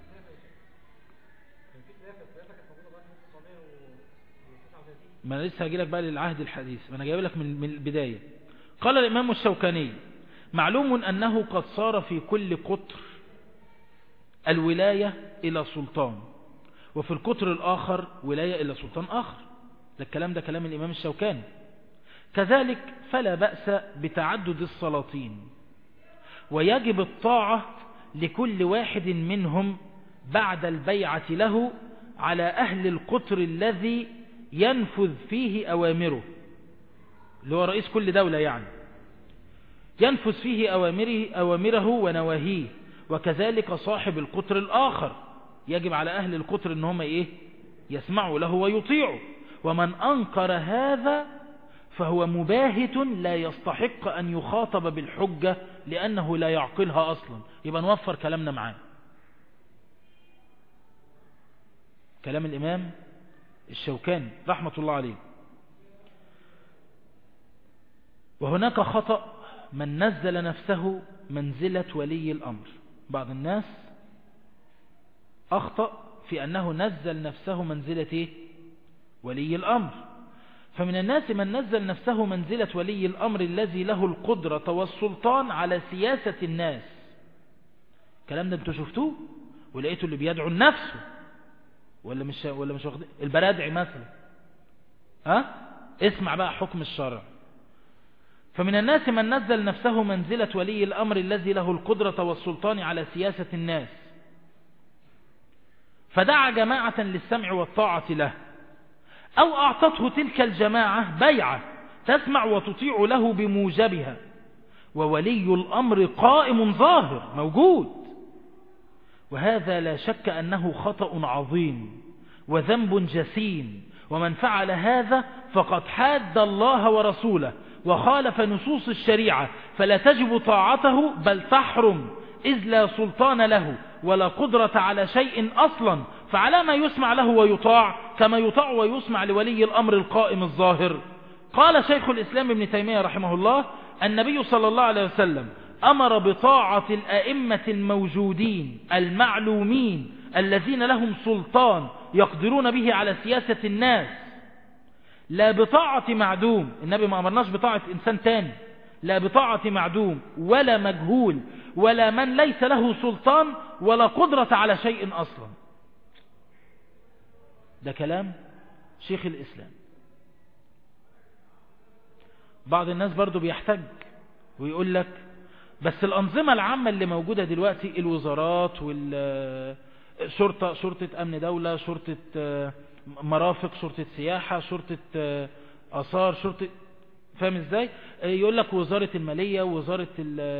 ما أنا لسه هجيلك بقى للعهد الحديث، ما أنا جايب لك من, من البداية. قال الإمام الشوكاني معلوم أنه قد صار في كل قطر الولاية إلى سلطان، وفي القطر الآخر ولاية إلى سلطان آخر. ده الكلام ده كلام الإمام الشوكاني. كذلك فلا بأس بتعدد السلاطين، ويجب الطاعة لكل واحد منهم بعد البيعة له على أهل القطر الذي ينفذ فيه أوامره، اللي هو رئيس كل دولة يعني، ينفذ فيه أوامره, أوامره ونواهيه. وكذلك صاحب القطر الآخر يجب على أهل القطر إن هم إيه؟ يسمعوا له ويطيعوا. ومن أنكر هذا فهو مباهت لا يستحق أن يخاطب بالحجة لأنه لا يعقلها أصلا. يبقى نوفر كلامنا معاه. كلام الإمام الشوكاني رحمة الله عليه. وهناك خطأ من نزل نفسه منزلة ولي الأمر. بعض الناس أخطأ في أنه نزل نفسه منزلة إيه؟ ولي الأمر. فمن الناس من نزل نفسه منزلة ولي الأمر الذي له القدرة والسلطان على سياسة الناس. الكلام ده انتوا شفتوه ولقيتوا اللي بيدعو لنفسه ولا مش ولا مش واخدين البرادعي مثلا. ها اسمع بقى حكم الشرع. فمن الناس من نزل نفسه منزلة ولي الأمر الذي له القدرة والسلطان على سياسة الناس، فدعا جماعة للسمع والطاعة له، أو أعطته تلك الجماعة بيعة تسمع وتطيع له بموجبها، وولي الأمر قائم ظاهر موجود. وهذا لا شك أنه خطأ عظيم وذنب جسيم، ومن فعل هذا فقد حاد الله ورسوله وخالف نصوص الشريعة، فلا تجب طاعته بل تحرم، إذ لا سلطان له ولا قدرة على شيء أصلا، فعلى ما يسمع له ويطاع كما يطاع ويسمع لولي الأمر القائم الظاهر. قال شيخ الإسلام ابن تيمية رحمه الله: النبي صلى الله عليه وسلم أمر بطاعة الأئمة الموجودين المعلومين الذين لهم سلطان يقدرون به على سياسة الناس، لا بطاعة معدوم. النبي ما أمرناش بطاعة إنسان تاني، لا بطاعة معدوم ولا مجهول ولا من ليس له سلطان ولا قدرة على شيء أصلا. ده كلام شيخ الإسلام. بعض الناس برضو بيحتج ويقول لك بس الأنظمة العامة اللي موجودة دلوقتي، الوزارات والشرطة، شرطة أمن دولة، شرطة مرافق، شرطة سياحة، شرطة آثار، شرطة، فاهم ازاي؟ يقول لك وزارة المالية، وزارة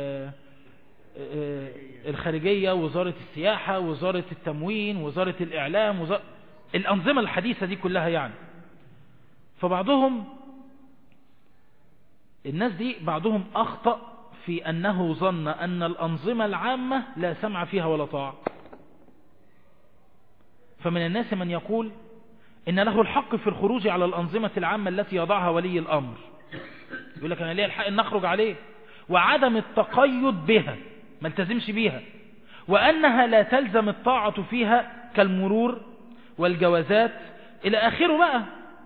الخارجية، وزارة السياحة، وزارة التموين، وزارة الإعلام، وزارة الأنظمة الحديثة دي كلها يعني. فبعضهم الناس دي بعضهم أخطأ في أنه ظن أن الأنظمة العامة لا سمع فيها ولا طاعة. فمن الناس من يقول إن له الحق في الخروج على الأنظمة العامة التي يضعها ولي الأمر. يقول لك أنا ليه الحق أن نخرج عليه، وعدم التقيد بها، ما التزمش بيها، وأنها لا تلزم الطاعة فيها كالمرور والجوازات إلى آخره بقى.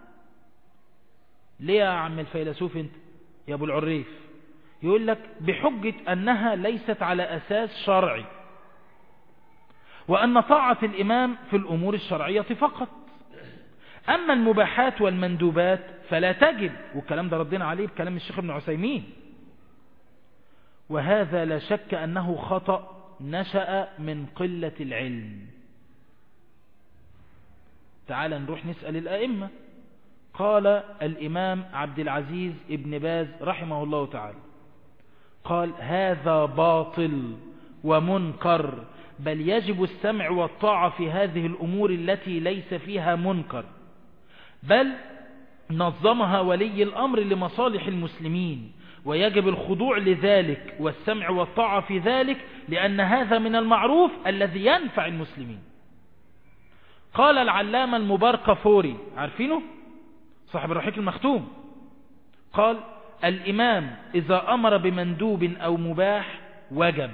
ليه يا عم الفيلسوف انت يا أبو العريف؟ يقول لك بحجة أنها ليست على أساس شرعي، وأن طاعة الإمام في الأمور الشرعية فقط، أما المباحات والمندوبات فلا تجب. والكلام ده ردنا عليه بكلام الشيخ ابن عثيمين. وهذا لا شك أنه خطأ نشأ من قلة العلم. تعال نروح نسأل الأئمة. قال الإمام عبد العزيز ابن باز رحمه الله تعالى، قال هذا باطل ومنكر، بل يجب السمع والطاعة في هذه الأمور التي ليس فيها منكر، بل نظمها ولي الأمر لمصالح المسلمين، ويجب الخضوع لذلك والسمع والطاعة في ذلك، لأن هذا من المعروف الذي ينفع المسلمين. قال العلامة المباركفوري، عارفينه صاحب الرحيق المختوم، قال الإمام إذا أمر بمندوب أو مباح وجب.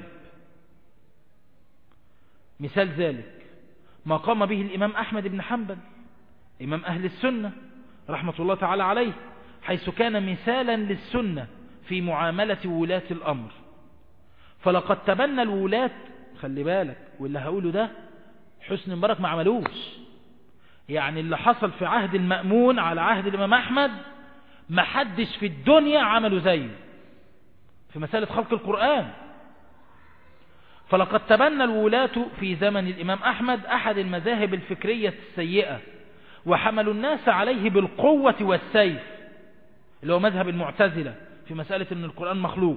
مثال ذلك ما قام به الإمام أحمد بن حنبل إمام أهل السنة رحمة الله تعالى عليه، حيث كان مثالا للسنة في معاملة ولاة الأمر. فلقد تبنى الولاة، خلي بالك واللي هقوله ده حسن مبارك ما عملوش، يعني اللي حصل في عهد المأمون على عهد الإمام أحمد ما حدش في الدنيا عمله زيه في مسألة خلق القرآن. فلقد تبنى الولاة في زمن الإمام أحمد أحد المذاهب الفكرية السيئة، وحملوا الناس عليه بالقوة والسيف، اللي هو مذهب المعتزلة في مسألة أن القرآن مخلوق.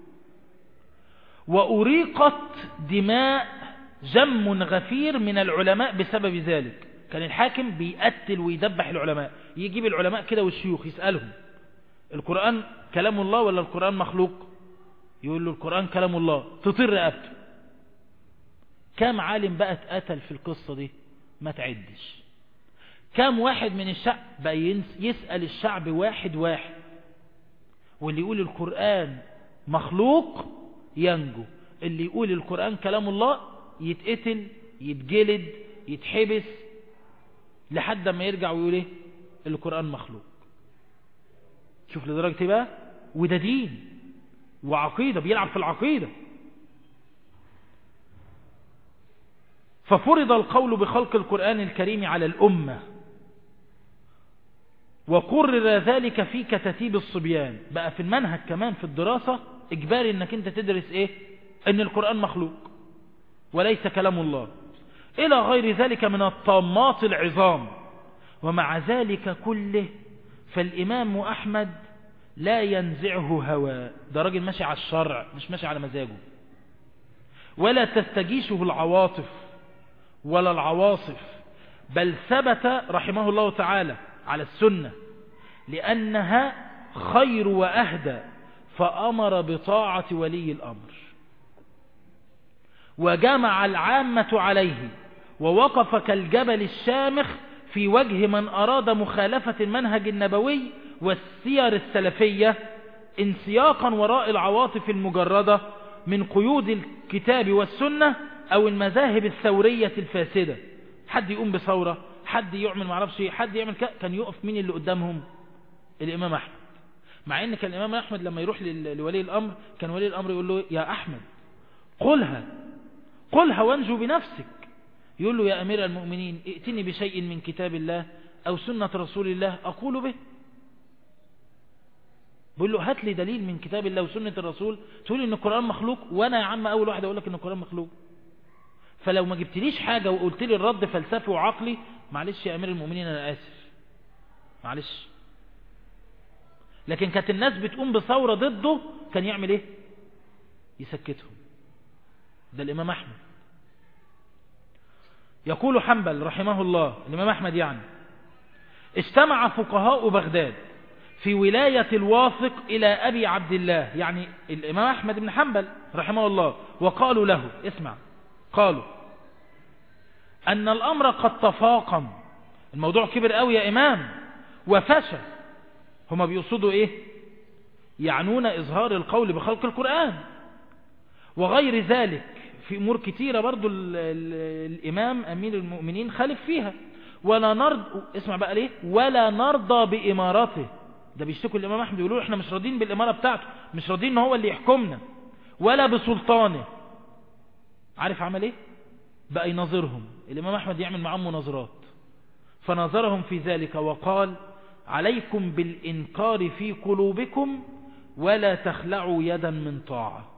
وأريقت دماء جم غفير من العلماء بسبب ذلك. كان الحاكم بيقتل ويدبح العلماء، يجيب العلماء كده والشيوخ يسألهم القرآن كلام الله ولا القرآن مخلوق؟ يقول له القرآن كلام الله، تطير رقبته. كام عالم بقى اتقتل في القصة دي ما تعدش. كام واحد من الشعب بقى يسأل الشعب واحد واحد، واللي يقول القرآن مخلوق ينجو، اللي يقول القرآن كلام الله يتقتل يتجلد يتحبس لحد ما يرجع ويقول ايه القرآن مخلوق. شوف لدرجة ايه بقى، وده دين وعقيدة، بيلعب في العقيدة. ففرض القول بخلق القرآن الكريم على الأمة، وقرر ذلك في كتاتيب الصبيان. بقى في المنهج كمان في الدراسة إجباري انك انت تدرس ايه، ان القرآن مخلوق وليس كلام الله، إلى غير ذلك من الطامات العظام. ومع ذلك كله فالإمام أحمد لا ينزعه هوى، ده راجل ماشي على الشرع مش ماشي على مزاجه، ولا تستجيشه العواطف ولا العواصف، بل ثبت رحمه الله تعالى على السنة لأنها خير وأهدى، فأمر بطاعة ولي الأمر، وجمع العامة عليه، ووقف كالجبل الشامخ في وجه من أراد مخالفة المنهج النبوي والسير السلفية انسياقا وراء العواطف المجردة من قيود الكتاب والسنة أو المذاهب الثورية الفاسدة. حد يقوم بثورة، حد يعمل معرفش، حد يعمل ك... كان يقف مين اللي قدامهم؟ الإمام أحمد. مع ان كان الإمام أحمد لما يروح لولي الأمر كان ولي الأمر يقول له يا أحمد قلها قلها وانجو بنفسك. يقول له يا أمير المؤمنين ائتني بشيء من كتاب الله أو سنة رسول الله أقول به. بيقول له هات لي دليل من كتاب الله وسنة الرسول تقول ان القرآن مخلوق، وانا يا عم اول واحد اقول لك ان القرآن مخلوق. فلو ما جبتليش حاجة وقلت لي الرد فلسفي وعقلي، معلش يا امير المؤمنين انا اسف معلش. لكن كانت الناس بتقوم بثورة ضده كان يعمل ايه؟ يسكتهم. ده الامام احمد. يقول حنبل رحمه الله، الامام احمد يعني، اجتمع فقهاء بغداد في ولاية الواثق إلى أبي عبد الله، يعني الإمام أحمد بن حنبل رحمه الله، وقالوا له اسمع، قالوا أن الأمر قد تفاقم الموضوع كبر قوي يا إمام وفشل. هما بيقصدوا إيه؟ يعنون إظهار القول بخلق القرآن وغير ذلك في أمور كتيرة برضو ال ال الإمام أمير المؤمنين خالف فيها. ولا نرضى، اسمع بقى ليه، ولا نرضى بإمارته. ده بيشتكوا الإمام أحمد يقولوا احنا مش راضين بالإمارة بتاعته، مش راضين ان هو اللي يحكمنا، ولا بسلطانه. عارف عمل ايه؟ بقى يناظرهم. الإمام أحمد يعمل معهم مناظرات، فناظرهم في ذلك وقال عليكم بالإنكار في قلوبكم ولا تخلعوا يدا من طاعة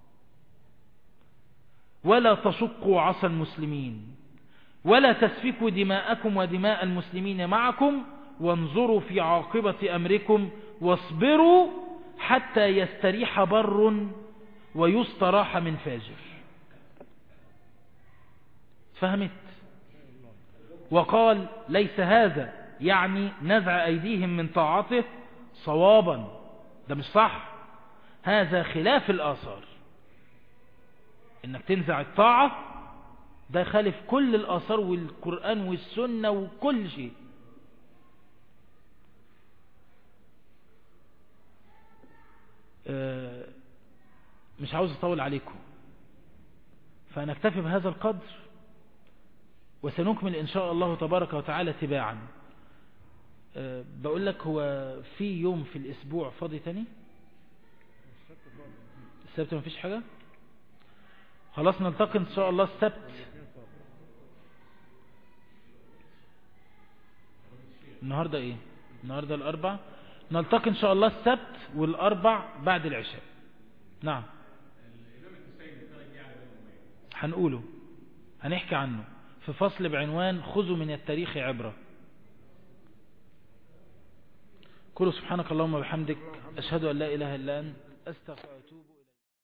ولا تشقوا عصا المسلمين ولا تسفكوا دماءكم ودماء المسلمين معكم وانظروا في عاقبة أمركم واصبروا حتى يستريح بر ويستراح من فاجر. فهمت؟ وقال ليس هذا يعني نزع أيديهم من طاعته صوابا، ده مش صح، هذا خلاف الآثار. انك تنزع الطاعة ده خالف كل الآثار والقرآن والسنة وكل شيء. أه مش عاوز اطول عليكم، فنكتفي بهذا القدر وسنكمل ان شاء الله تبارك وتعالى تباعا. أه بقول لك، هو في يوم في الاسبوع فاضي تاني؟ السبت ما فيش حاجة؟ خلاص نلتقي ان شاء الله السبت. النهاردة ايه؟ النهاردة الاربع. نلتقي ان شاء الله السبت والاربع بعد العشاء. نعم هنقوله، هنحكي عنه في فصل بعنوان خذوا من التاريخ عبرة. قولوا سبحانك اللهم وبحمدك أشهد أن لا إله إلا أنت أستغفرك وأتوب